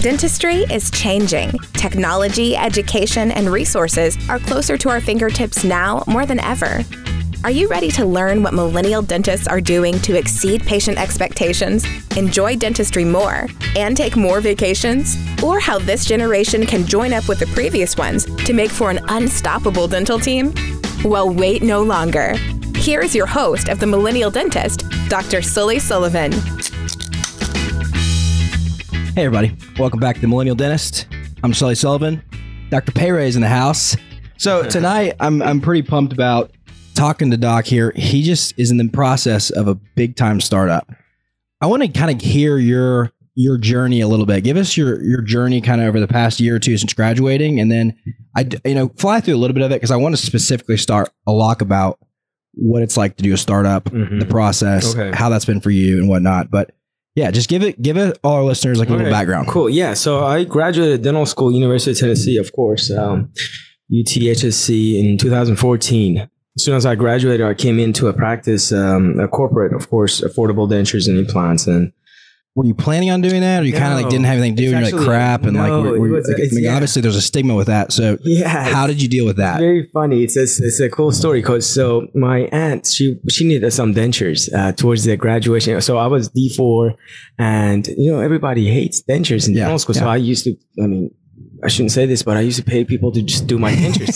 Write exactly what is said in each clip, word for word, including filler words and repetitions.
Dentistry is changing. Technology, education, and resources are closer to our fingertips now more than ever. Are you ready to learn what millennial dentists are doing to exceed patient expectations, enjoy dentistry more, and take more vacations? Or how this generation can join up with the previous ones to make for an unstoppable dental team? Well, wait no longer. Here is your host of The Millennial Dentist, Doctor Sully Sullivan. Hey everybody, welcome back to The Millennial Dentist. I'm Sully Sullivan. Doctor Payray's in the house. So tonight, I'm I'm pretty pumped about talking to Doc here. He just is in the process of a big time startup. I want to kind of hear your your journey a little bit. Give us your your journey kind of over the past year or two since graduating, and then I you know fly through a little bit of it because I want to specifically start a lot about what it's like to do a startup, mm-hmm. the process, okay. how that's been for you and whatnot. But yeah, just give it, give it all our listeners like a little right. background. Cool. Yeah. So I graduated dental school, University of Tennessee, of course, um, U T H S C in two thousand fourteen. As soon as I graduated, I came into a practice, um, a corporate, of course, affordable dentures and implants. And were you planning on doing that, or you no, kind of like didn't have anything to do and you're actually, like crap and no, like, we're, we're, was, like I mean, yeah. obviously there's a stigma with that. So yeah, how did you deal with that? It's very funny. It's a, it's a cool story because so my aunt, she she needed some dentures uh, towards the graduation. So I was D four, and you know everybody hates dentures in yeah, dental school. Yeah. So I used to, I mean. I shouldn't say this, but I used to pay people to just do my dentures.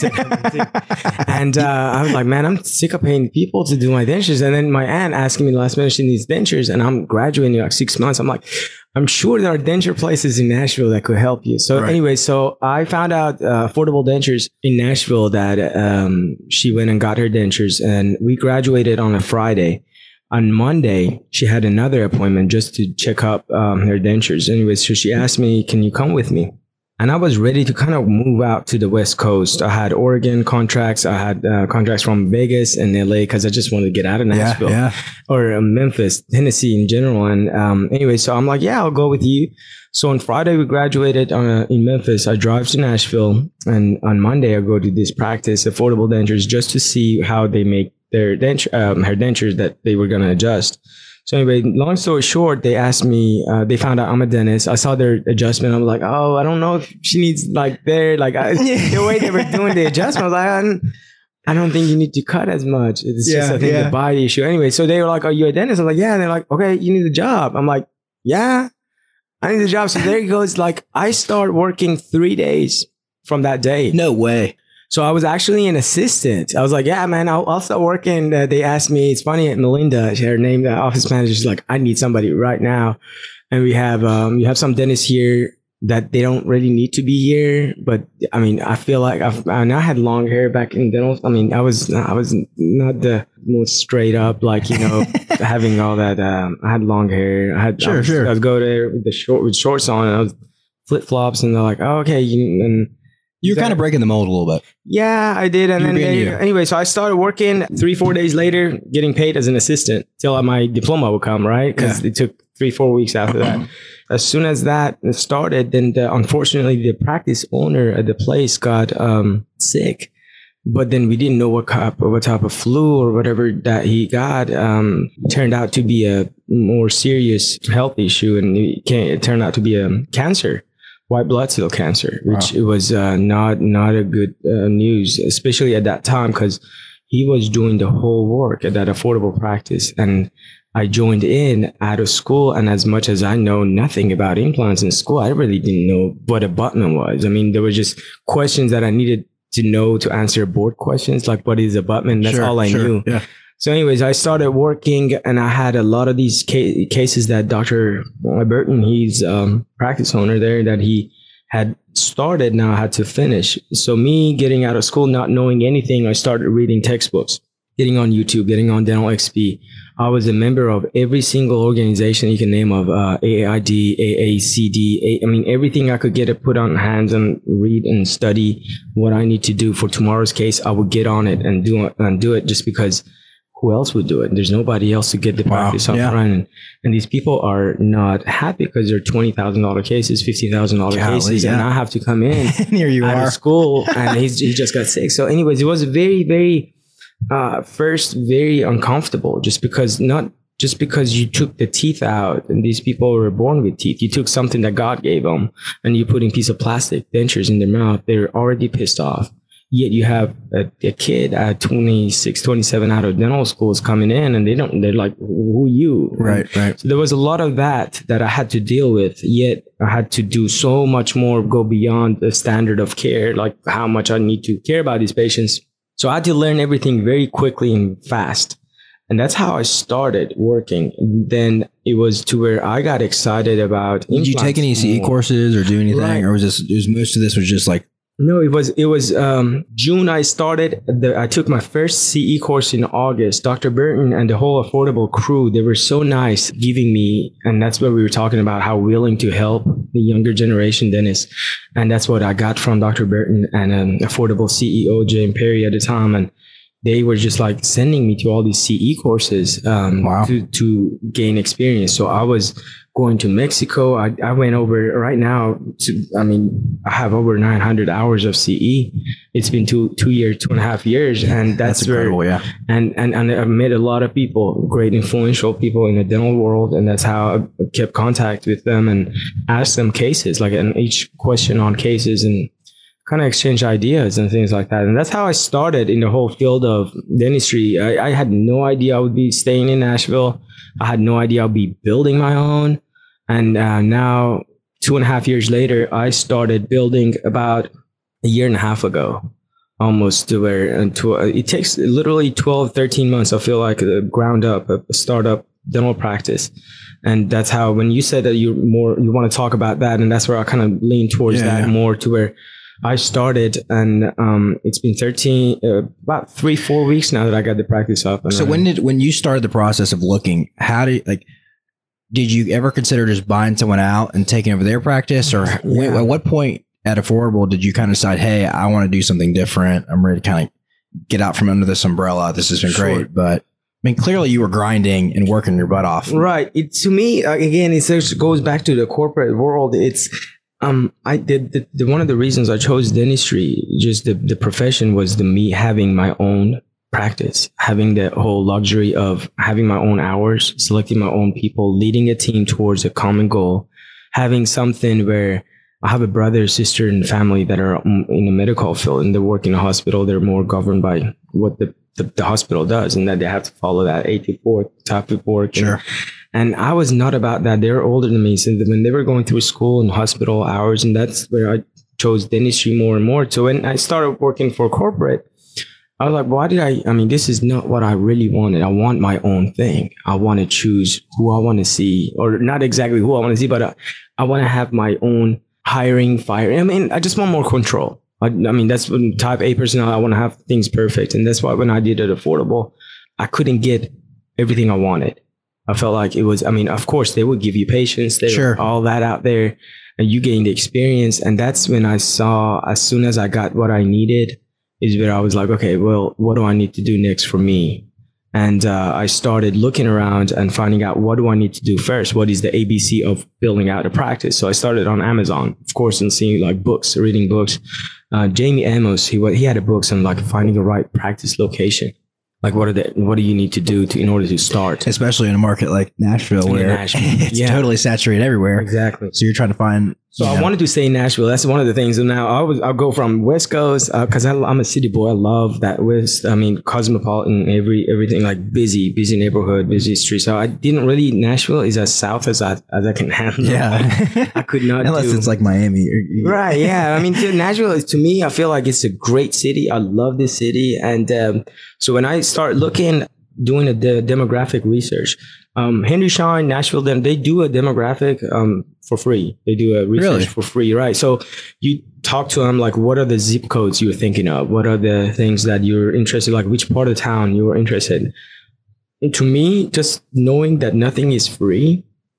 and uh, I was like, man, I'm sick of paying people to do my dentures. And then my aunt asking me the last minute she needs dentures, and I'm graduating in like six months. I'm like, I'm sure there are denture places in Nashville that could help you. So right. anyway, so I found out uh, affordable dentures in Nashville that um, she went and got her dentures, and we graduated on a Friday. On Monday, she had another appointment just to check up um, her dentures. Anyway, so she asked me, can you come with me? And I was ready to kind of move out to the West Coast. I had Oregon contracts. I had uh, contracts from Vegas and L A because I just wanted to get out of Nashville yeah, yeah. or uh, Memphis, Tennessee in general. And um, anyway, so I'm like, yeah, I'll go with you. So on Friday, we graduated uh, in Memphis. I drive to Nashville. And on Monday, I go to this practice, Affordable Dentures, just to see how they make their denture, um, her dentures that they were going to adjust. So anyway, long story short, they asked me, uh, they found out I'm a dentist. I saw their adjustment. I'm like, oh, I don't know if she needs like their, like I, the way they were doing the adjustment. I was like, I don't, I don't think you need to cut as much. It's yeah, just, I think, yeah. the body issue. Anyway, so they were like, are you a dentist? I'm like, yeah. And they're like, okay, you need a job. I'm like, yeah, I need a job. So there it goes. Like I start working three days from that day. No way. So I was actually an assistant. I was like, yeah, man, I'll, I'll start working. Uh, they asked me, it's funny, Melinda, her name, the office manager, she's like, I need somebody right now. And we have, um, you have some dentists here that they don't really need to be here. But I mean, I feel like I've, I, I had long hair back in dental. I mean, I was, I was not the most straight up, like, you know, having all that, um, I had long hair. I had, sure, I was, sure. I would go there with the short, with shorts on, and I was flip flops, and they're like, oh, okay. You, and, You're kind of breaking the mold a little bit. Yeah, I did. And You're then they, anyway, so I started working three, four days later, getting paid as an assistant till my diploma would come, right? Because yeah. it took three, four weeks after that. As soon as that started, then the, unfortunately the practice owner at the place got um, sick. But then we didn't know what type, what type of flu or whatever that he got. Um, turned out to be a more serious health issue, and it, came, it turned out to be a cancer. White blood cell cancer, which wow. it was uh, not not a good uh, news, especially at that time, because he was doing the whole work at that affordable practice. And I joined in out of school, and as much as I know nothing about implants in school, I really didn't know what a abutment was. I mean, there were just questions that I needed to know to answer board questions, like what is abutment? That's sure, all I sure, knew. Yeah. So anyways, I started working, and I had a lot of these ca- cases that Doctor Burton, he's um practice owner there, that he had started, now I had to finish. So me getting out of school, not knowing anything, I started reading textbooks, getting on YouTube, getting on Dental X P. I was a member of every single organization you can name of, uh, A A I D, A A C D, A- I mean, everything I could get to put on hands and read and study what I need to do for tomorrow's case, I would get on it and do it, and do it just because who else would do it? There's nobody else to get the practice wow. up yeah. running. And these people are not happy because they're twenty thousand dollars cases, fifty thousand dollars cases, yeah. and I have to come in here you out are. of school, and he's, he just got sick. So anyways, it was very, very, uh, first very uncomfortable, just because not just because you took the teeth out and these people were born with teeth, you took something that God gave them and you're putting a piece of plastic dentures in their mouth, they're already pissed off. Yet you have a, a kid at twenty-six, twenty-seven out of dental schools coming in and they don't, they're like, who are you? Right, right. So there was a lot of that that I had to deal with, yet I had to do so much more, go beyond the standard of care, like how much I need to care about these patients. So I had to learn everything very quickly and fast. And that's how I started working. And then it was to where I got excited about. Did you take any C E more. courses or do anything, Right. or was this? It was most of this was just like. No, it was it was um, June. I started. The, I took my first C E course in August. Doctor Burton and the whole Affordable crew, they were so nice giving me, and that's what we were talking about, how willing to help the younger generation dentists, and that's what I got from Doctor Burton and um, Affordable C E O Jane Perry at the time, and they were just like sending me to all these C E courses um, Wow. to to gain experience. So I was going to Mexico. I, I went over right now to, I mean, I have over nine hundred hours of C E. It's been two, two years, two and a half years. And that's, That's where, incredible, yeah. and, and, and I've met a lot of people, great influential people in the dental world. And that's how I kept contact with them and asked them cases, like and each question on cases and kind of exchange ideas and things like that. And that's how I started in the whole field of dentistry. I, I had no idea I would be staying in Nashville. I had no idea I'd be building my own. And uh, now, two and a half years later, I started building about a year and a half ago, almost to where and to, uh, it takes literally twelve, thirteen months. I feel like a ground up, a startup dental practice. And that's how, when you said that you more, you want to talk about that. And that's where I kind of lean towards Yeah, that yeah. more, to where I started, and um, it's been thirteen, uh, about three, four weeks now that I got the practice up. And So I- when did when you started the process of looking, how did like did you ever consider just buying someone out and taking over their practice, or when, Yeah. at what point at Affordable did you kind of decide, hey, I want to do something different? I'm ready to kind of get out from under this umbrella. This has been Sure. great, but I mean, clearly you were grinding and working your butt off. Right. It, to me, uh, again, it just goes back to the corporate world. It's um, I did the, the one of the reasons I chose dentistry, just the the profession, was the me having my own practice, having the whole luxury of having my own hours, selecting my own people, leading a team towards a common goal, having something where I have a brother, sister, and family that are um, in the medical field and they work in a hospital. They're more governed by what the, the, the hospital does, and that they have to follow that eight to four type of work. Sure. And, and I was not about that. They were older than me. So when they were going through school and hospital hours, and that's where I chose dentistry more and more. So when I started working for corporate, I was like, why did I, I mean, this is not what I really wanted. I want my own thing. I want to choose who I want to see, or not exactly who I want to see, but I, I want to have my own hiring, firing. I mean, I just want more control. I, I mean, that's when type A personnel, I want to have things perfect. And that's why when I did it Affordable, I couldn't get everything I wanted. I felt like it was, I mean, of course, they would give you patience. They Sure. were all that out there, and you gain the experience. And that's when I saw, as soon as I got what I needed, is where I was like, okay, well, what do I need to do next for me? And uh, I started looking around and finding out, what do I need to do first? What is the A B C of building out a practice? So I started on Amazon, of course, and seeing like books, reading books. Uh, Jamie Amos, he wa- he had a book on like finding a right practice location. Like, what are the what do you need to do to in order to start? Especially in a market like Nashville, In where Nashville, it's yeah. totally saturated everywhere. Exactly. So you're trying to find. So you I know, wanted to say Nashville. That's one of the things. And now I was, I'll go from West Coast because I'm a city boy. I love that West. I mean, cosmopolitan, every everything like busy, busy neighborhood, busy street. So I didn't really. Nashville is as south as I as I can handle. Yeah. I could not. Unless do, it's like Miami. or- Right. Yeah. I mean, to Nashville is, to me, I feel like it's a great city. I love this city. And um, so when I start looking, doing a de- demographic research, um, Henry Schein, Nashville, then they do a demographic um, for free. They do a research Really? for free. Right. So you talk to them, like, what are the zip codes you're thinking of? What are the things that you're interested, like which part of town you're interested in? And to me, just knowing that nothing is free,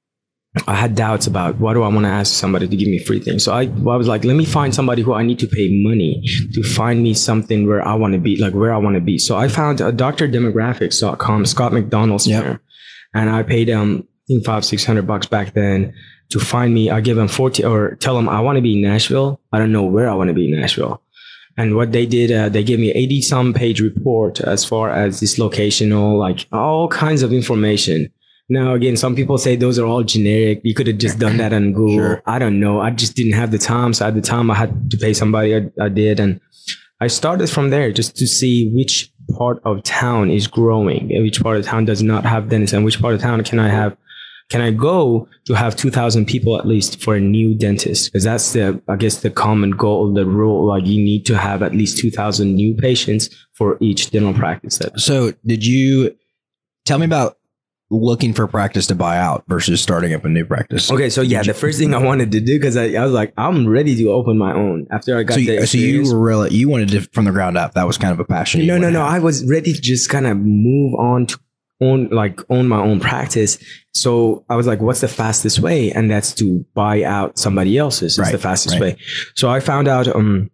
I had doubts about, why do I want to ask somebody to give me free things? So I, well, I was like, let me find somebody who I need to pay money to find me something where I want to be, like where I want to be. So I found a doctor demographics dot com, Scott McDonald's Yep. firm. And I paid him, I think five, six hundred bucks back then to find me. I give him forty, or tell him I want to be in Nashville. I don't know where I want to be in Nashville. And what they did, uh, they gave me eighty some page report as far as this locational, like all kinds of information. Now, again, some people say those are all generic. You could have just done that on Google. Sure. I don't know. I just didn't have the time. So at the time I had to pay somebody. I, I did. And I started from there just to see which part of town is growing and which part of town does not have dentists, and which part of town can I have, can I go to have two thousand people at least for a new dentist? Because that's the, I guess, the common goal, the rule. Like you need to have at least two thousand new patients for each dental practice. So did you tell me about looking for practice to buy out versus starting up a new practice? Okay, so yeah, the first thing I wanted to do, because I, I was like, I'm ready to open my own after I got so the you, so you were really, you wanted to from the ground up. That was kind of a passion. you No, no, wanted no. to have. I was ready to just kind of move on to own, like own my own practice. So I was like, what's the fastest way? And that's to buy out somebody else's. It's Right, the fastest right. way. So I found out um,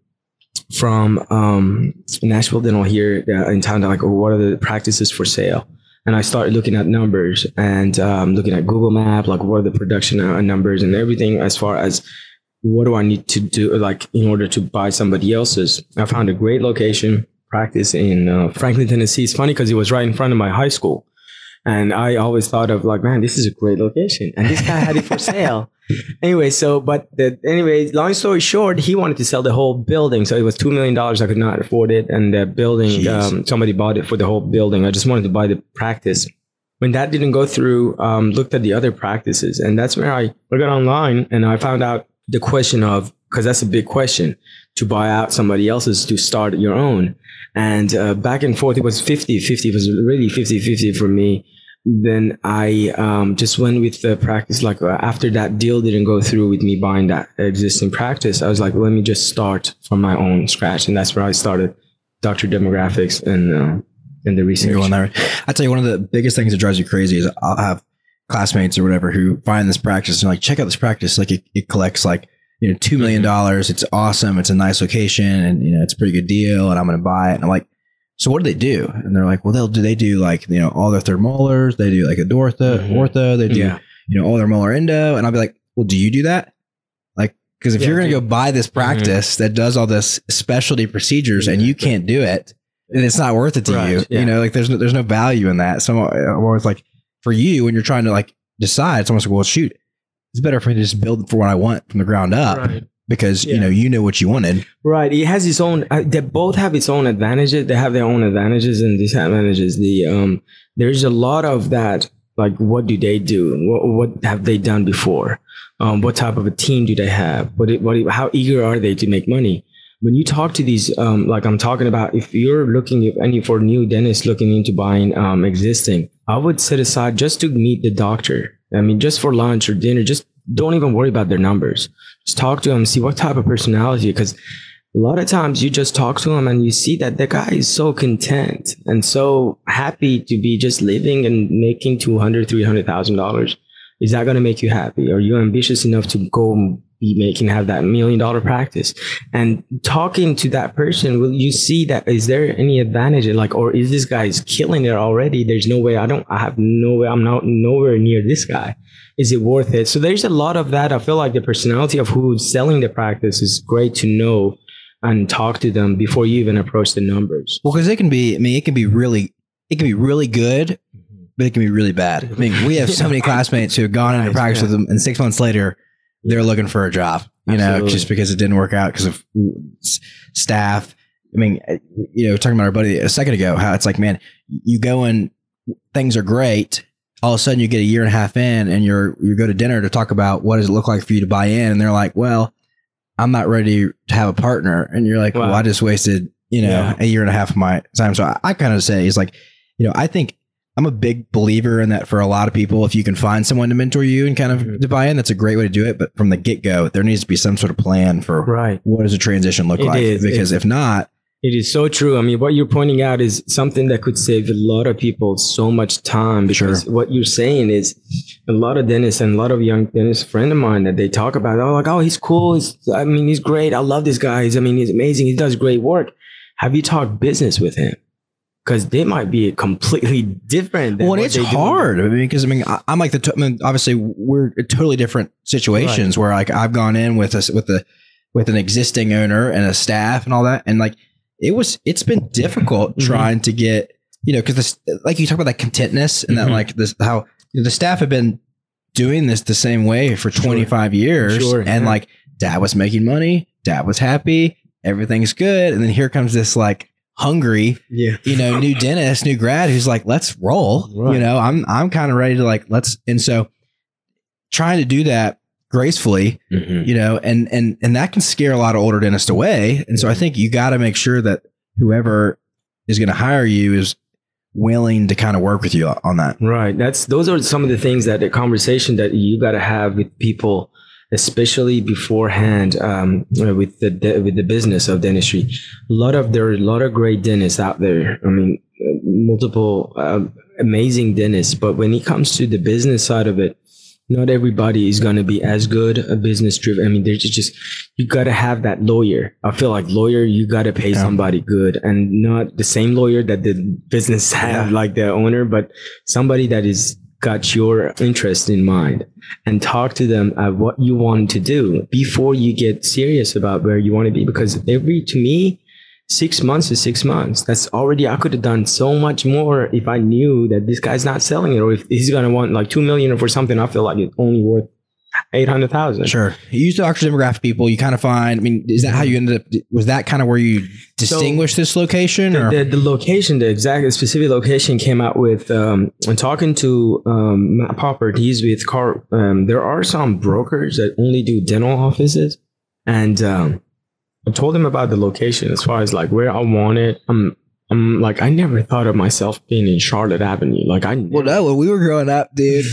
from um, Nashville Dental here uh, in town, like, oh, what are the practices for sale? And I started looking at numbers and um, looking at Google Map, like what are the production uh, numbers and everything as far as what do I need to do, like in order to buy somebody else's. I found a great location, practice in uh, Franklin, Tennessee. It's funny because it was right in front of my high school. And I always thought of like, man, this is a great location. And this guy had it for sale. Anyway, so, but the, anyway, long story short, he wanted to sell the whole building. So it was two million dollars. I could not afford it. And the building, um, somebody bought it for the whole building. I just wanted to buy the practice. When that didn't go through, um, looked at the other practices. And that's where I looked online and I found out the question of, because that's a big question, to buy out somebody else's to start your own. And uh, back and forth, it was fifty fifty. It was really fifty fifty for me. Then I um, just went with the practice. Like uh, after that deal didn't go through with me buying that existing practice, I was like, let me just start from my own scratch. And that's where I started Doctor Demographics and, uh, and the research. You're going there. I tell you, one of the biggest things that drives you crazy is I'll have classmates or whatever who find this practice and like, check out this practice. Like it, it collects like, you know, two million dollars. It's awesome. It's a nice location and, you know, it's a pretty good deal and I'm going to buy it. And I'm like, so what do they do? And they're like, well, they'll do, they do like, you know, all their third molars. They do like a ortho, mm-hmm. ortho. They do, yeah. you know, all their molar endo. And I'll be like, well, do you do that? Like, cause if yeah, you're going to go buy this practice mm-hmm. that does all this specialty procedures mm-hmm. and you can't do it, then it's not worth it to right, you. Yeah. You know, like there's no, there's no value in that. So I'm always like, for you, when you're trying to like decide, it's almost like, well, shoot, it's better for me to just build for what I want from the ground up. Right. Because, yeah. you know, you know what you wanted. Right. It has its own, uh, they both have its own advantages. They have their own advantages and disadvantages. The, um, there's a lot of that. Like, what do they do? What, what have they done before? Um, what type of a team do they have? What, what, how eager are they to make money? When you talk to these, um, like I'm talking about, if you're looking if any for new dentists looking into buying, um, existing, I would set aside just to meet the doctor. I mean, just for lunch or dinner, just don't even worry about their numbers. Just talk to them, see what type of personality, because a lot of times you just talk to them and you see that the guy is so content and so happy to be just living and making two hundred thousand dollars, three hundred thousand dollars. Is that going to make you happy? Are you ambitious enough to go and be making, have that million dollar practice? And talking to that person, will you see that, is there any advantage? Like, or is this guy is killing it already? There's no way, I don't, I have no way, I'm not nowhere near this guy. Is it worth it? So there's a lot of that. I feel like the personality of who's selling the practice is great to know and talk to them before you even approach the numbers. Well, because it can be, I mean, it can be really, it can be really good, but it can be really bad. I mean, we have so many classmates who have gone into practice yeah. with them, and six months later, they're looking for a job, you Absolutely. know, just because it didn't work out because of staff. I mean, you know, talking about our buddy a second ago, how it's like, man, you go and things are great. All of a sudden you get a year and a half in and you're, you go to dinner to talk about what does it look like for you to buy in. And they're like, well, I'm not ready to have a partner. And you're like, wow. well, I just wasted, you know, yeah. a year and a half of my time. So I, I kind of say, it's like, you know, I think I'm a big believer in that for a lot of people. If you can find someone to mentor you and kind of mm-hmm. to buy in, that's a great way to do it. But from the get go, there needs to be some sort of plan for right. what does a transition look it like? Is. Because it's, if not, it is so true. I mean, what you're pointing out is something that could save a lot of people so much time, because sure. what you're saying is a lot of dentists and a lot of young dentists, friend of mine that they talk about, oh, like, oh, he's cool. He's, I mean, he's great. I love this guy. He's, I mean, he's amazing. He does great work. Have you talked business with him? Because they might be completely different. Than well, it's hard. I mean, because I mean, I, I'm like the, t- I mean, obviously we're totally different situations right. where like I've gone in with us with the, with an existing owner and a staff and all that. And like, it was, it's been difficult mm-hmm. trying to get, you know, cause this, like you talk about that contentness and mm-hmm. that like this, how the staff have been doing this the same way for twenty-five years. Sure, and yeah. like dad was making money, dad was happy, everything's good. And then here comes this like hungry, Yeah. you know, new dentist, new grad who's like, let's roll. Right. You know, I'm I'm kind of ready to like let's and so trying to do that gracefully, Mhm. you know, and and and that can scare a lot of older dentists away. And so I think you got to make sure that whoever is going to hire you is willing to kind of work with you on that. Right. That's those are some of the things that the conversation that you got to have with people, especially beforehand, um, with the de- with the business of dentistry. A lot of there are a lot of great dentists out there. I mean, uh, multiple uh, amazing dentists. But when it comes to the business side of it, not everybody is going to be as good a business driven. I mean, there's just, you got to have that lawyer. I feel like lawyer, you got to pay Yeah. somebody good, and not the same lawyer that the business have, Yeah. like the owner, but somebody that is got your interest in mind, and talk to them at what you want to do before you get serious about where you want to be. Because every, to me, six months is six months. That's already, I could have done so much more if I knew that this guy's not selling it, or if he's going to want like two million for something. I feel like it's only worth eight hundred thousand. Sure. You use the Oxford demographic people, you kind of find, I mean, is that how you ended up, was that kind of where you distinguish this location? The, Or the, the location, the exact specific location came out with, um, when talking to um, Matt Poppert, he's with Car. Um, there are some brokers that only do dental offices. And um, I told him about the location as far as like where I want it. I'm, I'm like, I never thought of myself being in Charlotte Avenue. Like I, well, no, when we were growing up, dude.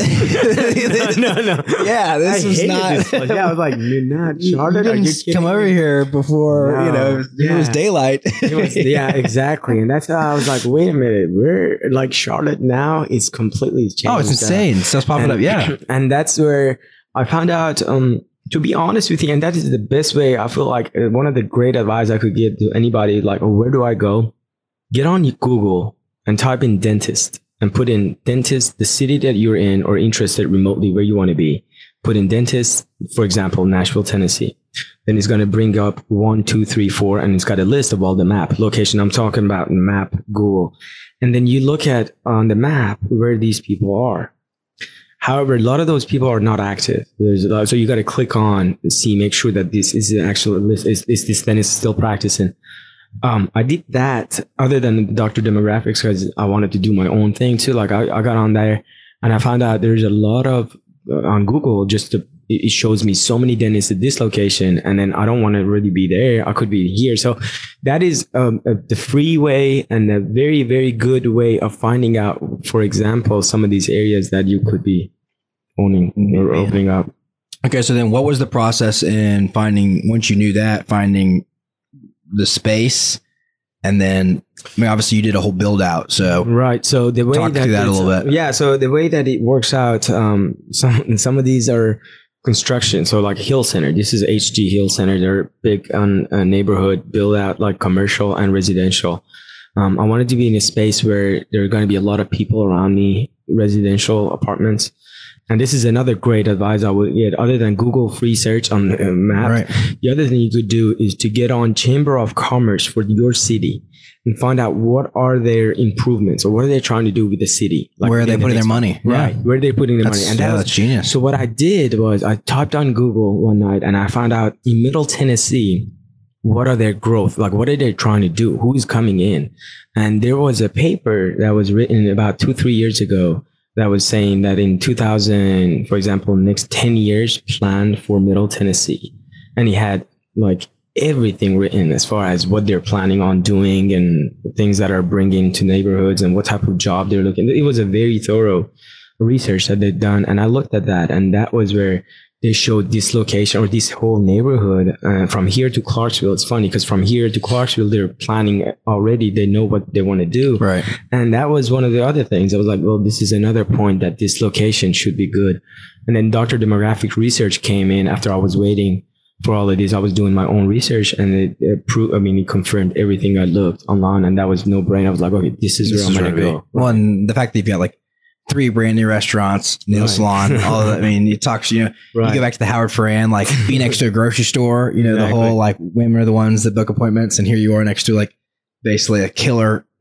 no, no. Yeah, this I was hated not. this place. Yeah, I was like, you're not You- Charlotte? You Are didn't you kidding come over me? here before, you No, know, it was, it was yeah. daylight. It was- yeah, exactly. And that's how I was like, wait a minute, we're like Charlotte now is completely changed. Oh, it's insane. Stuff's popping And, up. Yeah. and that's where I found out, um, to be honest with you, and that is the best way. I feel like uh, one of the great advice I could give to anybody, like, oh, where do I go? Get on Google and type in dentist and put in dentist, the city that you're in or interested remotely where you want to be. Put in dentist, for example, Nashville, Tennessee. Then it's going to bring up one, two, three, four, and it's got a list of all the map location. I'm talking about map, Google. And then you look at on the map where these people are. However, a lot of those people are not active. There's a lot, so you got to click on, see, make sure that this is the actual list. Is, is this dentist still practicing? Um, I did that other than the doctor demographics because I wanted to do my own thing too. Like I, I got on there and I found out there's a lot of uh, on Google, just to, it shows me so many dentists at this location, and then I don't want to really be there. I could be here. So that is um, a, the free way and a very, very good way of finding out, for example, some of these areas that you could be owning or Yeah. opening up. Okay. So then what was the process in finding, once you knew that, finding the space? And then, I mean, obviously you did a whole build out. So Right. So the way Talk that, through that a it's- little bit. Yeah. So the way that it works out, um, some some of these are construction. So like Hill Center, this is H G Hill Center. They're big on a neighborhood build out, like commercial and residential. Um, I wanted to be in a space where there are going to be a lot of people around me, residential apartments. And this is another great advice I would get, other than Google free search on the map. Right. The other thing you could do is to get on Chamber of Commerce for your city and find out what are their improvements or what are they trying to do with the city. Like where are they in the putting their next- money? Right. Where are they putting their That's, money? And yeah, that was, that's genius. so what I did was I typed on Google one night and I found out in Middle Tennessee, what are their growth? Like, what are they trying to do? Who is coming in? And there was a paper that was written about two, three years ago that was saying that in two thousand, for example, next ten years planned for Middle Tennessee. And he had like everything written as far as what they're planning on doing and things that are bringing to neighborhoods and what type of job they're looking. It was a very thorough research that they'd done. And I looked at that, and that was where they showed this location or this whole neighborhood uh, from here to Clarksville. It's funny because from here to Clarksville, they're planning already. They know what they want to do. Right. And that was one of the other things. I was like, well, this is another point that this location should be good. And then Doctor Demographic Research came in after I was waiting for all of this. I was doing my own research, and it, it proved, I mean, it confirmed everything I looked online, and that was no brainer. I was like, okay, this is This where is I'm where going to to go. be. Well, and the fact that you've got like three brand new restaurants, nail Right. salon, all of that. I mean, you talk, you know, Right. you go back to the Howard Ferran, like be next to a grocery store, you know, Exactly. the whole like women are the ones that book appointments. And here you are next to like basically a killer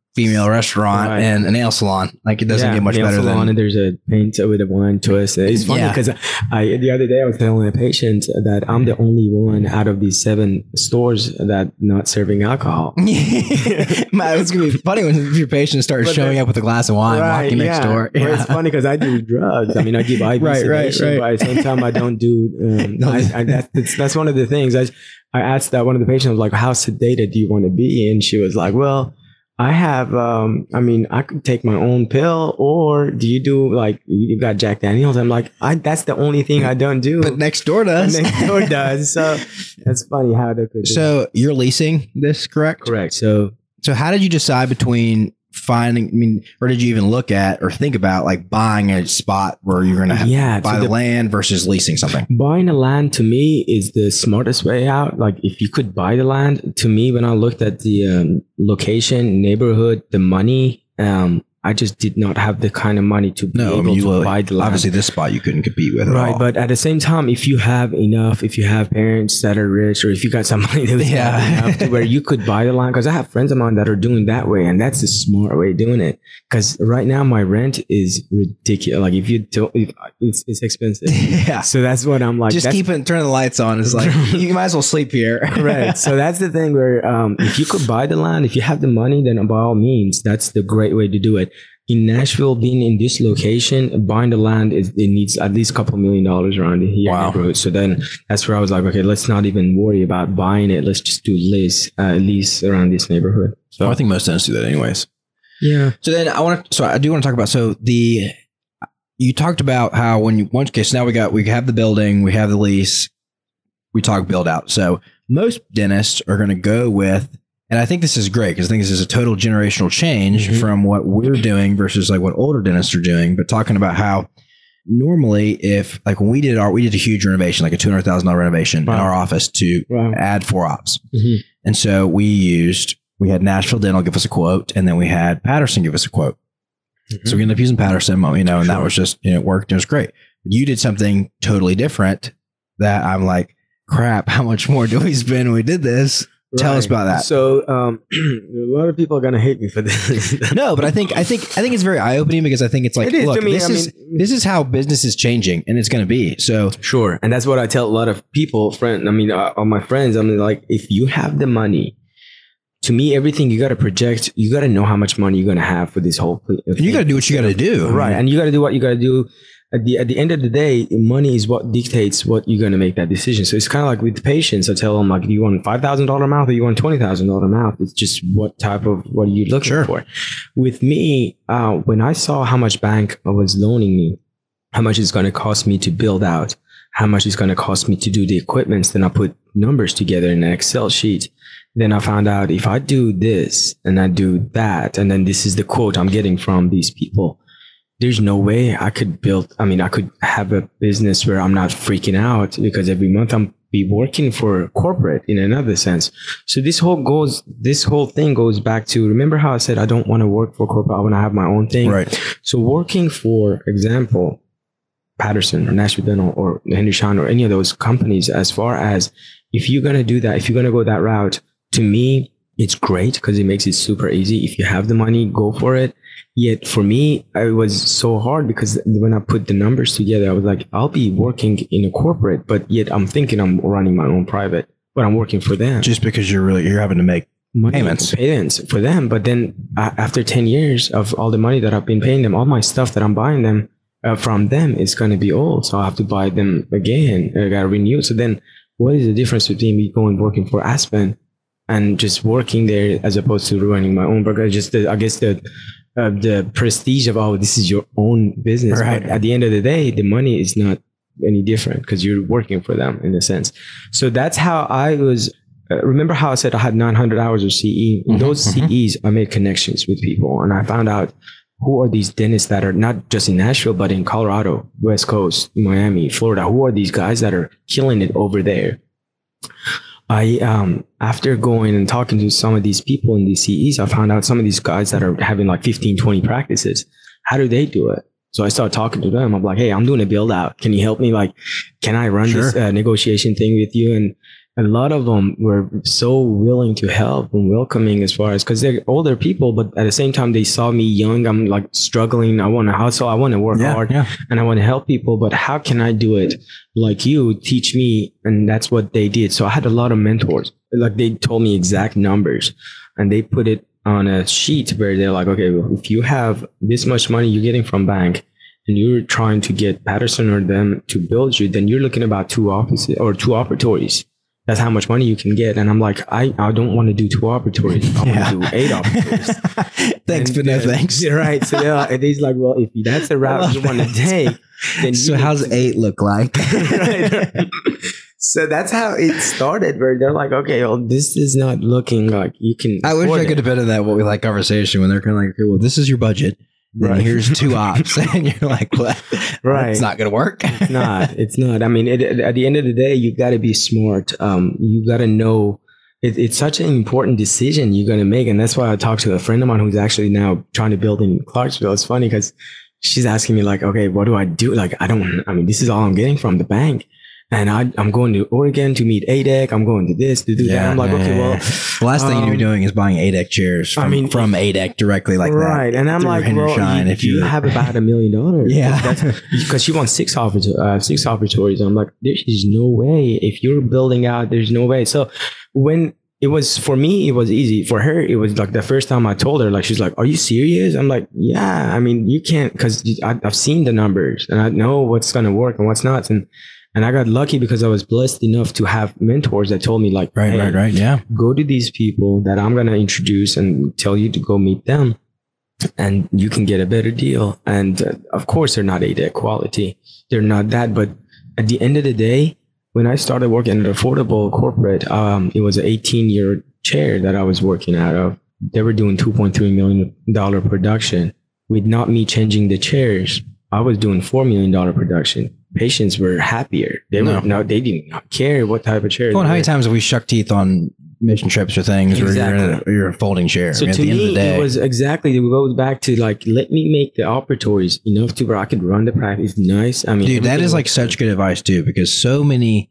female restaurant Right. and a nail salon. Like it doesn't Yeah, get much nail better salon, than. and there's a paint with a wine twist. It's funny Yeah. because I the other day I was telling a patient that I'm the only one out of these seven stores that not serving alcohol. Man, it's gonna be funny when your patient starts But showing then- up with a glass of wine walking next yeah. door. But Yeah. it's funny because I do drugs. I mean, I give I V Right, right, sedation, right. but at the same time, I don't do. Um, No. I, I, that's, that's one of the things. I I asked that one of the patients, I was like, "How sedated do you want to be?" And she was like, "Well, I have. Um, I mean, I could take my own pill, or do you do like you got Jack Daniels?" I'm like, I that's the only thing I don't do. But next door does. And next door does. So that's funny how they could. Do So you're leasing this, correct? correct. So So how did you decide between finding, I mean, or did you even look at or think about like buying a spot where you're going to yeah, buy so the, the- land versus leasing something? Buying a land to me is the smartest way out. Like if you could buy the land, to me, when I looked at the um, location, neighborhood, the money, um, I just did not have the kind of money to be No, I able mean, you to will, buy the land. obviously this spot you couldn't compete with at Right, all. but at the same time, if you have enough, if you have parents that are rich, or if you got somebody that's Yeah. yeah. enough to where you could buy the land, because I have friends of mine that are doing that way, and that's the smart way of doing it. Because right now my rent is ridiculous. Like if you don't, if, it's it's expensive. yeah. So that's what I'm like. Just that's- keep it, turn the lights on. It's like, you might as well sleep here. right. So that's the thing where um, if you could buy the land, if you have the money, then by all means, that's the great way to do it. In Nashville, being in this location, buying the land is it needs at least a couple million dollars around here. Wow. Neighborhood. So then that's where I was like, okay, let's not even worry about buying it. Let's just do lease, uh, lease around this neighborhood. So I think most dentists do that anyways. Yeah. So then I want to, so I do want to talk about, so the, you talked about how when you, once, okay, so now we got, we have the building, we have the lease, we talk build out. So most dentists are going to go with, and I think this is great because I think this is a total generational change Mhm. from what we're doing versus like what older dentists are doing, but talking about how normally if like when we did our, we did a huge renovation, like a two hundred thousand dollars renovation Wow. in our office to Wow. add four ops. Mhm. And so we used, we had Nashville Dental give us a quote, and then we had Patterson give us a quote. So we ended up using Patterson, you know, and that Sure. was just, you know, it worked. It was great. You did something totally different that I'm like, crap, how much more do we spend when we did this? Tell us Right. about that. So um, a lot of people are gonna hate me for this. No, but I think, I think, I think it's very eye opening because I think it's like, It is look, to me, this I is, mean- this is how business is changing and it's going to be. So Sure. And that's what I tell a lot of people, friend. I mean, uh, all my friends, I mean, like, if you have the money, to me, everything you got to project, you got to know how much money you're going to have for this whole thing. and you got to do what you got to do. Right. And you got to do what you got to do. At the, at the end of the day, money is what dictates what you're going to make that decision. So it's kind of like with the patients. I tell them, like, do you want five thousand dollars a mouth or you want twenty thousand dollars a mouth? It's just what type of, what are you looking Sure. for? With me, uh, when I saw how much bank was loaning me, how much it's going to cost me to build out, how much it's going to cost me to do the equipments, then I put numbers together in an Excel sheet. Then I found out if I do this and I do that, and then this is the quote I'm getting from these people, there's no way I could build, I mean, I could have a business where I'm not freaking out because every month I'm be working for corporate in another sense. So this whole goes, this whole thing goes back to, remember how I said I don't want to work for corporate, I want to have my own thing. Right. So working for example, Patterson or Nashville Dental or Henry Schein or any of those companies, as far as if you're going to do that, if you're going to go that route, to me, it's great because it makes it super easy. If you have the money, go for it. Yet for me, it was so hard because when I put the numbers together, I was like, I'll be working in a corporate, but yet I'm thinking I'm running my own private, but I'm working for them. Just because you're really, you're having to make Money, payments. payments for them. But then uh, after ten years of all the money that I've been paying them, all my stuff that I'm buying them uh, from them is going to be old. So I have to buy them again. I got to renew. So then what is the difference between me going working for Aspen and just working there as opposed to running my own burger? Just the, I guess the, uh, the prestige of, oh, this is your own business. Right. But at the end of the day, the money is not any different because you're working for them in a sense. So that's how I was. Uh, remember how I said I had nine hundred hours of C E? In Mhm, those C Es, I made connections with people, and I found out who are these dentists that are not just in Nashville, but in Colorado, West Coast, Miami, Florida. Who are these guys that are killing it over there? I, um, after going and talking to some of these people in these C Es, I found out some of these guys that are having like fifteen, twenty practices. How do they do it? So I started talking to them. I'm like, hey, I'm doing a build out. Can you help me? Like, can I run Sure. this uh, negotiation thing with you? And a lot of them were so willing to help and welcoming as far as, because they're older people, but at the same time, they saw me young. I'm like struggling. I want to hustle. I want to work Yeah, hard yeah. and I want to help people, but how can I do it like you? Teach me. And that's what they did. So I had a lot of mentors. Like they told me exact numbers and they put it on a sheet where they're like, okay, well, if you have this much money you're getting from bank and you're trying to get Patterson or them to build you, then you're looking about two offices or two operatories. That's how much money you can get. And I'm like, I, I don't want to do two operatories. I Yeah. want to do eight operatories. Thanks, And, but no uh, thanks. You're right. So they're like, and he's like, well, if that's the route you want to take, then So you how's eight look like? right. So that's how it started, where they're like, okay, well, this is not looking like you can. I wish afford I could it. have been in that what we like conversation when they're kind of like, okay, well, this is your budget. Then Right. here's two ops. And you're like, what? Right. It's not going to work. It's not. It's not. I mean, it, at the end of the day, you got to be smart. Um, you got to know. It, it's such an important decision you're going to make, and that's why I talked to a friend of mine who's actually now trying to build in Clarksville. It's funny because she's asking me like, okay, what do I do? Like, I don't. I mean, this is all I'm getting from the bank. And I, I'm going to Oregon to meet A D E C. I'm going to this, to do that. I'm like, okay, well, the last thing you need to be um, doing is buying A D E C chairs from, I mean, from A D E C directly like that. right. And I'm through like, Henry well, Schein, you, if you you- have about a million dollars. Yeah. Because she wants six operator, uh, six operatories. I'm like, there is no way. If you're building out, there's no way. So when it was, for me, it was easy. For her, it was like the first time I told her, like, she's like, are you serious? I'm like, yeah. I mean, you can't, because I've seen the numbers and I know what's going to work and what's not. And And I got lucky because I was blessed enough to have mentors that told me like, Right, hey, right, right. Yeah. go to these people that I'm going to introduce and tell you to go meet them and you can get a better deal. And uh, of course, they're not A D E C quality. They're not that. But at the end of the day, when I started working at Affordable Corporate, um, it was an eighteen year chair that I was working out of. They were doing two point three million dollars production. With not me changing the chairs, I was doing four million dollars production. Patients were happier. They No. were no, they didn't care what type of chair. Well, and how they many were. times have we shuck teeth on mission trips or things where you're in, a, Exactly. you're in a folding chair? So At to the end of me, the day, it was exactly, it goes back to like, let me make the operatories enough to where I could run the practice nice. I mean, dude, that everything is like was- such good advice too, because so many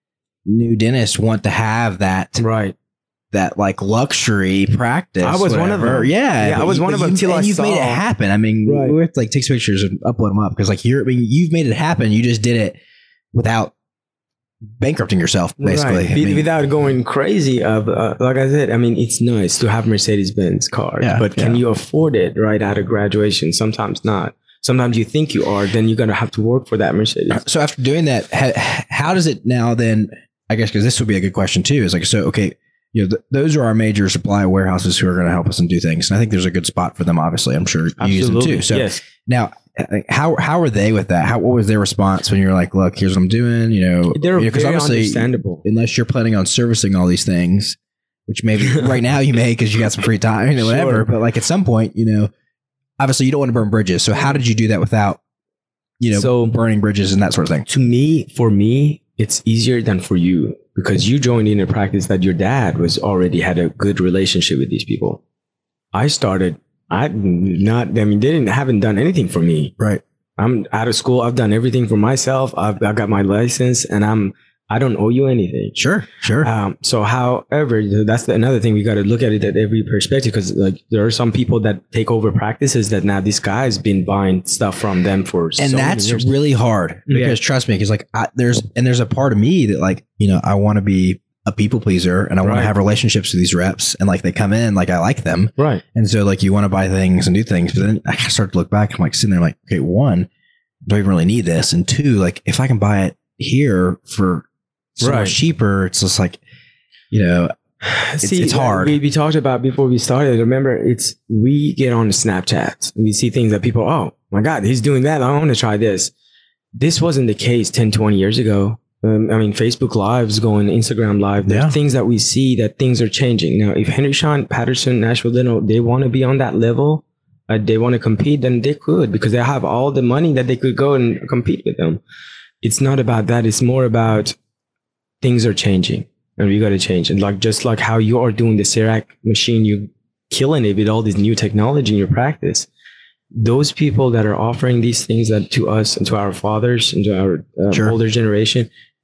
new dentists want to have that right. that like luxury practice. I was one of whatever. them. Yeah, Yeah, I but was you- one but of them you- till and I you've made it saw- happen. I mean, Right. we have to like take some pictures and upload them up because like you're, I mean, you've made it happen. You just did it without bankrupting yourself, basically. Right. I Be- mean, without going crazy. Of uh, like I said, I mean, it's nice to have Mercedes Benz cars, Yeah, but can yeah. you afford it right out of graduation? Sometimes not. Sometimes you think you are, then you're gonna have to work for that Mercedes. so after doing that, how, how does it now then? I guess because this would be a good question too. Is like so okay. You know, th- those are our major supply warehouses who are going to help us and do things. And I think there's a good spot for them. Obviously, I'm sure you use them too. So yes. now, uh, how how are they with that? How what was their response when you're like, look, here's what I'm doing? You know, They're you know, 'cause very obviously, understandable. unless you're planning on servicing all these things, which maybe right now you may because you got some free time, you know, whatever. Sure. But like at some point, you know, obviously you don't want to burn bridges. So how did you do that without, you know, So- burning bridges and that sort of thing? To me, for me, it's easier than for you because you joined in a practice that your dad was already had a good relationship with these people. I started, I not, I mean, they didn't, haven't done anything for me. Right. I'm out of school. I've done everything for myself. I've, I got my license and I'm, I don't owe you anything. Sure. Sure. Um, so however, that's the, another thing we got to look at it at every perspective because like there are some people that take over practices that now this guy's been buying stuff from them for and so many that's years. really hard because Yeah. trust me, because like I, there's and there's a part of me that like you know I want to be a people pleaser and I want Right. to have relationships with these reps and like they come in like I like them right. and so like you want to buy things and do things, but then I start to look back. I'm like sitting there like, okay, one, do I even really need this? And two, like if I can buy it here for so Right. much cheaper, it's just like you know It's- it's hard. We, we talked about before we started. Remember, it's we get on Snapchat and we see things that people, oh my God, he's doing that. I want to try this. This wasn't the case ten, twenty years ago. Um, I mean, Facebook Live's going, Instagram Live. There's Yeah. things that we see that things are changing. Now, if Henry Schein, Patterson, Nashville Dental, they want to be on that level, uh, they want to compete, then they could because they have all the money that they could go and compete with them. It's not about that. It's more about things are changing. And we got to change. And like, just like how you are doing the CEREC machine, you killing it with all this new technology in your practice. Those people that are offering these things that to us and to our fathers and to our uh, Sure. older generation,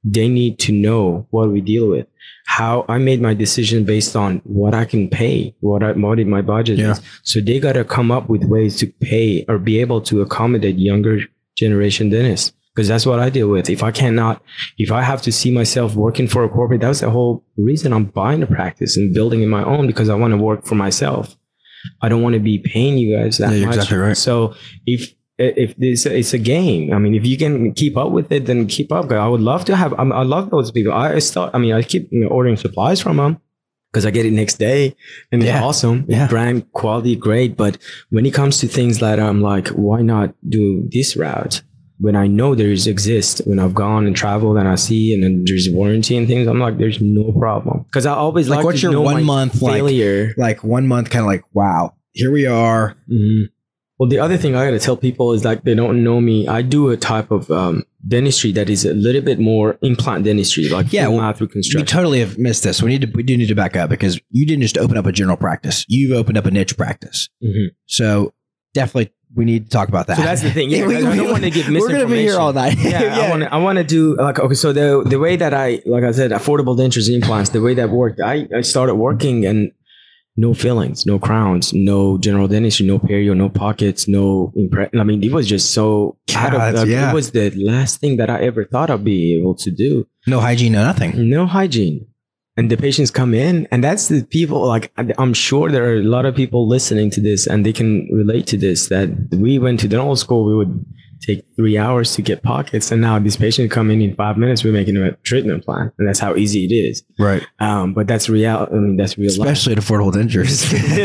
they need to know what we deal with. How I made my decision based on what I can pay, what I, what my budget Yeah. is. So they got to come up with ways to pay or be able to accommodate younger generation dentists. Because that's what I deal with. If I cannot, if I have to see myself working for a corporate, that was the whole reason I'm buying a practice and building in my own, because I want to work for myself. I don't want to be paying you guys that Yeah, you're much. exactly right. So if if this it's a game, I mean, if you can keep up with it, then keep up. I would love to have. I, I love those people. I start. I mean, I keep you know, ordering supplies from them because I get it next day, and Yeah. it's awesome. Yeah. Brand quality, great. But when it comes to things like I'm like, why not do this route? When I know there's exist, when I've gone and traveled and I see, and then there's warranty and things, I'm like, there's no problem. Because I always Like, like, what's to your know one my month, like- failure. Like one month, kind of like, wow, here we are. hmm Well, the other thing I got to tell people is like they don't know me. I do a type of um, dentistry that is a little bit more implant dentistry, like Yeah, full well, mouth We reconstruction. totally have missed this. We need to. We do need to back up because you didn't just open up a general practice. You've opened up a niche practice. Mhm. So definitely, we need to talk about that. So that's the thing. Yeah, We- I don't we- want to give We're misinformation. gonna be here all night. Yeah, I want to. I want to do like okay. So the the way that I, like I said, affordable dentures implants. The way that worked, I I started working and no fillings, no crowns, no general dentistry, no perio, no pockets, no impre- I mean, it was just so out God, of. Like, yeah. It was the last thing that I ever thought I'd be able to do. No hygiene, no nothing. No hygiene. And the patients come in, and that's the people, like, I- I'm sure there are a lot of people listening to this and they can relate to this, that we went to dental school, we would take three hours to get pockets. And now these patients come in in five minutes, we're making a treatment plan. And that's how easy it is. Right. Um, but that's real. I mean, that's real life. Especially at affordable dentures.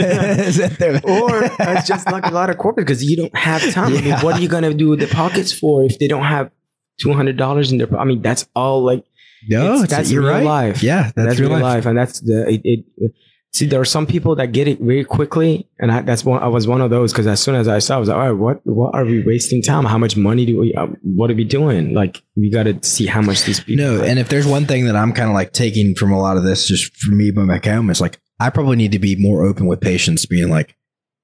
Or it's just like a lot of corporate because you don't have time. I mean, Yeah. what are you going to do with the pockets for if they don't have two hundred dollars in their, I mean, that's all like, no, It's- it's, that's you're real right. life. Yeah, that's, that's, real, real life. life. And that's the, it, it see, there are some people that get it very quickly. And I, that's one, I was one of those because as soon as I saw, I was like, all right, what, what are we wasting time? How much money do we, uh, what are we doing? Like, we got to see how much these people. No, and if there's one thing that I'm kind of like taking from a lot of this, just for me going back home, is like I probably need to be more open with patients, being like,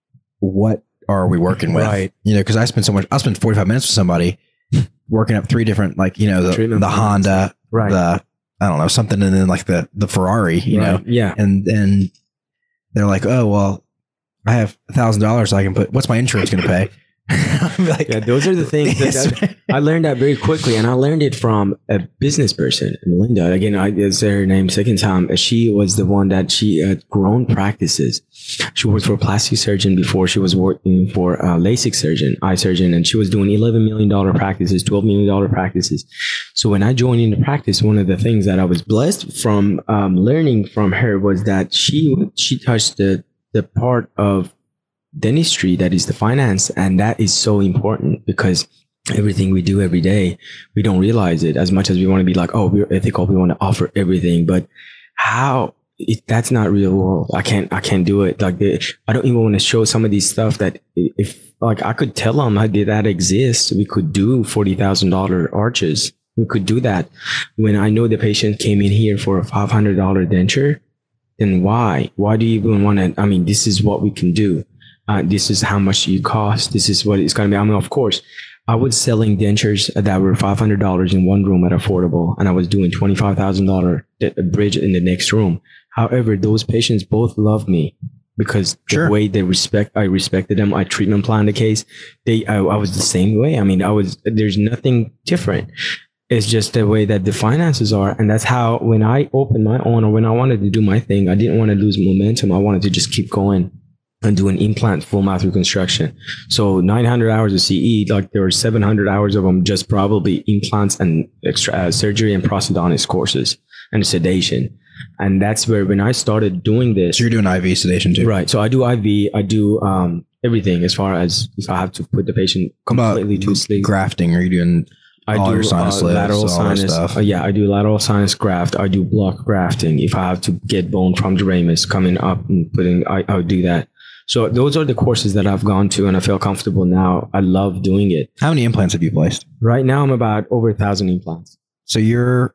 what are we working with? Right. You know, because I spend so much. I'll spend forty-five minutes with somebody working up three different, like you know, the, Treatment the plans. Honda, Right. the I don't know something, and then like the the Ferrari, you Right. know, Yeah. and then they're like, oh well, I have a thousand dollars I can put. What's my insurance going to pay? I'm like, Yeah. Those are the things that, that I learned that very quickly. And I learned it from a business person, Melinda. Again, I is her name second time. She was the one that she had grown practices. She worked for a plastic surgeon before she was working for a LASIK surgeon, eye surgeon, and she was doing eleven million dollars practices, twelve million dollars practices. So when I joined into practice, one of the things that I was blessed from um, learning from her was that she she touched the the part of dentistry that is the finance, and that is so important because everything we do every day, we don't realize it as much as we want to be like, oh, we're ethical, we want to offer everything, but how it, that's not real world. I can't I can't do it. Like the, I don't even want to show some of these stuff that if like I could tell them how did that exist, we could do forty thousand dollars arches. We could do that. When I know the patient came in here for a five hundred dollars denture, then why? Why do you even want to? I mean, this is what we can do. Uh, this is how much you cost. This is what it's going to be. I mean, of course, I was selling dentures that were five hundred dollars in one room at affordable, and I was doing twenty-five thousand dollars bridge in the next room. However, those patients both loved me because Sure. the way they respect, I respected them. I treatment plan the case. They, I, I was the same way. I mean, I was, there's nothing different. It's just the way that the finances are. And that's how, when I opened my own or when I wanted to do my thing, I didn't want to lose momentum. I wanted to just keep going and do an implant full mouth reconstruction. So nine hundred hours of C E, like there were seven hundred hours of them just probably implants and extra uh, surgery and prosthodontist courses and sedation. And that's where when I started doing this, so you're doing I V sedation too, right? So I do I V, I do um, everything as far as if I have to put the patient completely to sleep. grafting. Are you doing I all do your sinus uh, lifts, lateral all that sinus. stuff? Uh, yeah, I do lateral sinus graft. I do block grafting. If I have to get bone from the ramus coming up and putting, I, I would do that. So those are the courses that I've gone to, and I feel comfortable now. I love doing it. How many implants have you placed? Right now, I'm about over a thousand implants. So you're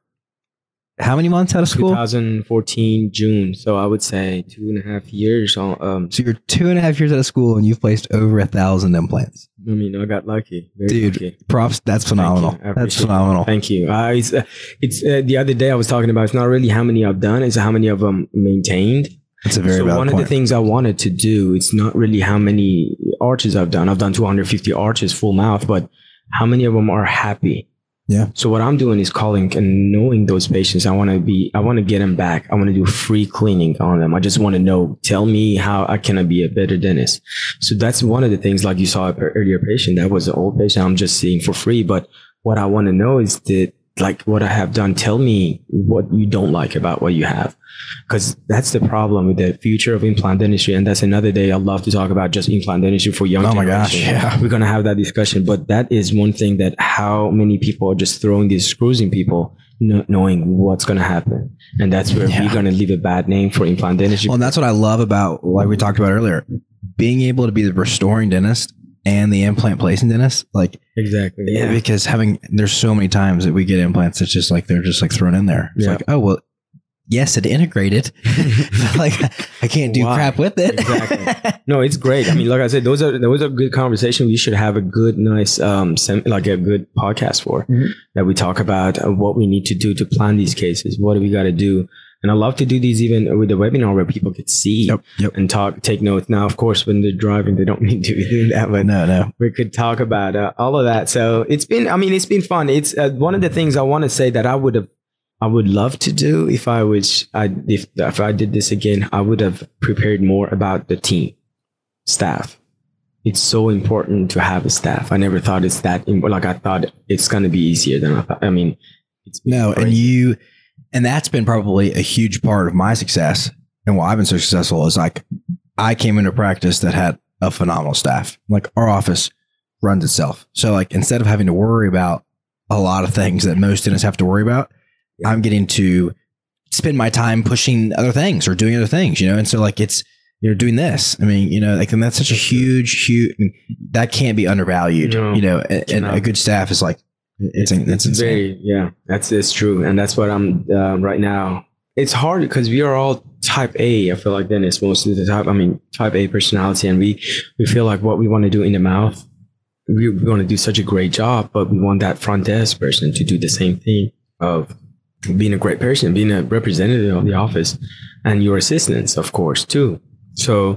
how many months out of school? twenty fourteen June. So I would say two and a half years. Um, So you're two and a half years out of school and you've placed over a thousand implants. I mean, I got lucky. Very Dude, lucky. props. That's phenomenal. That's phenomenal. It. Thank you. Uh, it's uh, it's uh, the other day I was talking about, it's not really how many I've done, it's how many of them maintained. That's a very so valid one point. of the things I wanted to do, it's not really how many arches I've done. I've done two hundred fifty arches full mouth, but how many of them are happy? Yeah. So what I'm doing is calling and knowing those patients. I want to be, I want to get them back. I want to do free cleaning on them. I just want to know, tell me how I can be a better dentist. So that's one of the things, like you saw an earlier patient, that was an old patient I'm just seeing for free. But what I want to know is that, like what I have done, tell me what you don't like about what you have. Because that's the problem with the future of implant dentistry. And that's another day I'd love to talk about just implant dentistry for young Oh my generation. gosh, yeah. We're going to have that discussion. But that is one thing, that how many people are just throwing these screws in people, not knowing what's going to happen. And that's where Yeah. we're going to leave a bad name for implant dentistry. Well, and that's what I love about, like we talked about earlier, being able to be the restoring dentist and the implant placing dentist. Like, exactly. Yeah. because having, there's so many times that we get implants, it's just like, they're just like thrown in there. It's Yeah. like, oh, well, yes, it integrated. But like, I can't do Why? crap with it. Exactly. No, it's great. I mean, like I said, those are those are good conversations. We should have a good, nice, um, sem- like a good podcast for Mhm. that. We talk about uh, what we need to do to plan these cases. What do we got to do? And I love to do these even with the webinar where people could see Yep, yep. and talk, take notes. Now, of course, when they're driving, they don't need to be doing that, but No, no. we could talk about uh, all of that. So it's been, I mean, it's been fun. It's uh, one of the things I want to say that I would have, I would love to do if I was, I, if, if I did this again, I would have prepared more about the team, staff. It's so important to have a staff. I never thought it's that, im- like I thought it's going to be easier than I thought. I mean, it's been No, and crazy. you, and that's been probably a huge part of my success and why I've been so successful is like, I came into practice that had a phenomenal staff. Like our office runs itself. So like, instead of having to worry about a lot of things that most dentists have to worry about, Yeah. I'm getting to spend my time pushing other things or doing other things, you know? And so like, it's, you're doing this. I mean, you know, like, and that's such a huge, huge, that can't be undervalued, No, you know, and, and cannot. a good staff is like, it's, it's, it's insane. very, yeah, that's, it's true. And that's what I'm um, right now. It's hard because we are all type A. I feel like dentists, most of the time, I mean, type A personality. And we, we feel like what we want to do in the mouth, we, we want to do such a great job, but we want that front desk person to do the same thing of being a great person, being a representative of the office, and your assistants, of course, too. So,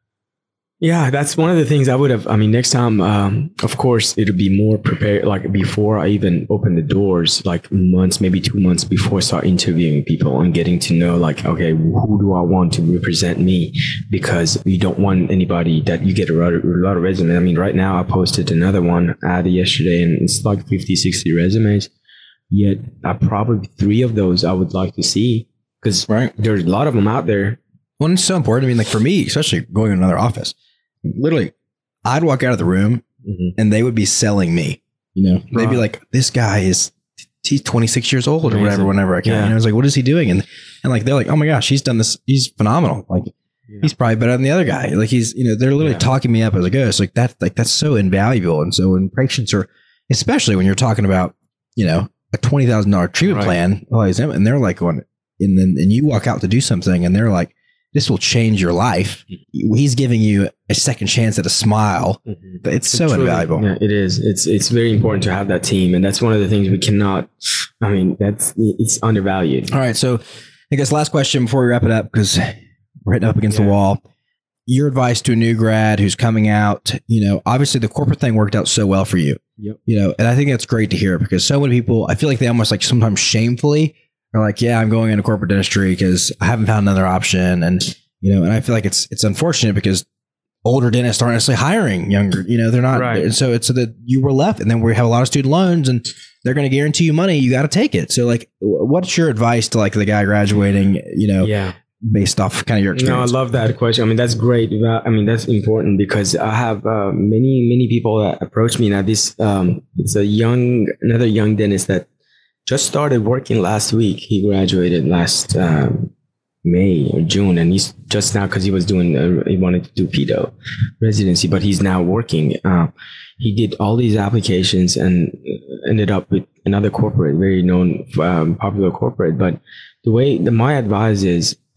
yeah, that's one of the things I would have. I mean, next time, um, of course, it'll be more prepared. Like before I even open the doors, like months, maybe two months before I start interviewing people and getting to know, like, okay, who do I want to represent me? Because you don't want anybody that you get a lot of, a lot of resumes. I mean, right now I posted another one ad yesterday, and it's like fifty, sixty resumes. Yet, I probably three of those I would like to see because Right. there's a lot of them out there. Well, it's so important. I mean, like for me, especially going to another office, literally, I'd walk out of the room Mm-hmm. and they would be selling me. You know, they'd be Right. like, "This guy is he's twenty-six years old or Amazing. whatever." Whenever I can, Yeah. you know, I was like, "What is he doing?" And and like they're like, "Oh my gosh, he's done this. He's phenomenal. Like Yeah. he's probably better than the other guy. Like he's you know they're literally Yeah. talking me up as a ghost. Like that like that's so invaluable. And so when patients are, especially when you're talking about you know a twenty thousand dollar treatment Right. plan, well, he's- and they're like going, and then and you walk out to do something, and they're like, "This will change your life." He's giving you a second chance at a smile. Mm-hmm. It's so Truly, invaluable. Yeah, it is. It's it's very important to have that team, and that's one of the things we cannot. I mean, that's it's undervalued. All right. So I guess last question before we wrap it up, because we're hitting up against the Yeah. wall. Your advice to a new grad who's coming out, you know, obviously the corporate thing worked out so well for you, Yep. you know, and I think that's great to hear because so many people, I feel like they almost like sometimes shamefully are like, yeah, I'm going into corporate dentistry because I haven't found another option. And, you know, and I feel like it's, it's unfortunate because older dentists aren't necessarily hiring younger, you know, they're not. Right. And so it's so that you were left and then we have a lot of student loans and they're going to guarantee you money. You got to take it. So like, wh- what's your advice to like the guy graduating, you know, Yeah. based off kind of your No, I experience? love that question. I mean, that's great. I mean, that's important because I have uh, many, many people that approach me now. This, um, it's a young, another young dentist that just started working last week. He graduated last um, May or June, and he's just now because he was doing, uh, he wanted to do pedo residency, but he's now working. Uh, he did all these applications and ended up with another corporate, very known, um, popular corporate. But the way, the, my advice is,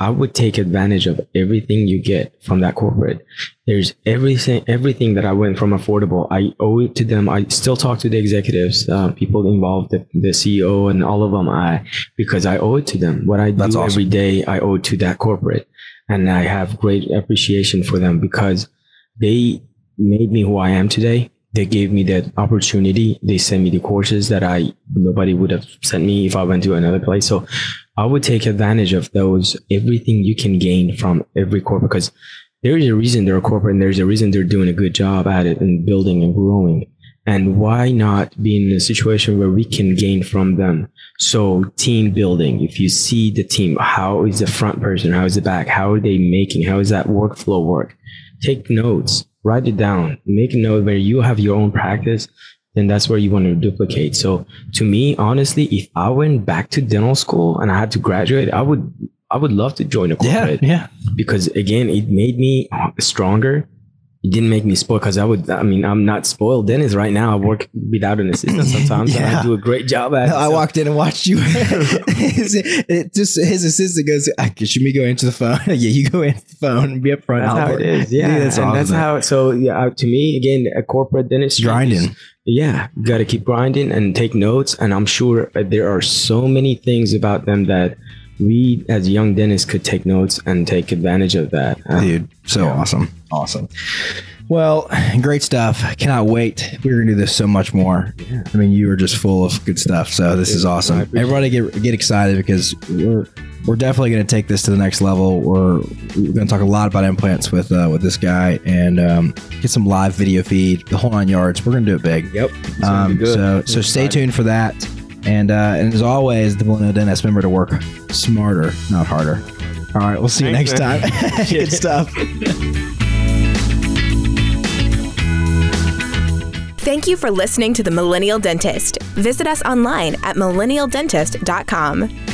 I would take advantage of everything you get from that corporate. There's everything, everything that I went from affordable. I owe it to them. I still talk to the executives, uh, people involved, the, the C E O and all of them. I because I owe it to them. What I That's do awesome. every day, I owe it to that corporate, and I have great appreciation for them because they made me who I am today. They gave me that opportunity. They sent me the courses that I nobody would have sent me if I went to another place. So I would take advantage of those, everything you can gain from every corporate, because there is a reason they're a corporate and there's a reason they're doing a good job at it and building and growing. And why not be in a situation where we can gain from them? So team building, if you see the team, how is the front person? How is the back? How are they making? How is that workflow work? Take notes, write it down, make a note where you have your own practice. Then that's where you want to duplicate. So to me, honestly, if I went back to dental school and I had to graduate, I would, I would love to join a corporate. Yeah, yeah. Because again, it made me stronger. It didn't make me spoiled because I would, I mean, I'm not spoiled dentist right now. I work without an assistant sometimes Yeah. and I do a great job at No, it. I So- walked in and watched you. his, it just his assistant goes, "I should me go into the phone." Yeah, you go into the phone and be up front. That's I'll how work. it is. Yeah. that's and awesome. that's how, so yeah, uh, to me, again, a corporate dentistry. Grinding. is- Yeah. You got to keep grinding and take notes. And I'm sure that there are so many things about them that we as young dentists could take notes and take advantage of that. Uh, Dude, so Yeah. awesome. Awesome. Well, great stuff. I cannot wait. We're going to do this so much more. Yeah. I mean, you are just full of good stuff. So this is I awesome. appreciate Everybody get get excited because we're we're definitely going to take this to the next level. We're, we're going to talk a lot about implants with uh, with this guy and um, get some live video feed, the whole nine yards. We're going to do it big. Yep. It's gonna Um, be good. so so stay tuned for that. And uh, and as always, the Millennial Dentist, remember to work smarter, not harder. All right, we'll see you Thanks, next man. time. Good stuff. Thank you for listening to The Millennial Dentist. Visit us online at millennial dentist dot com.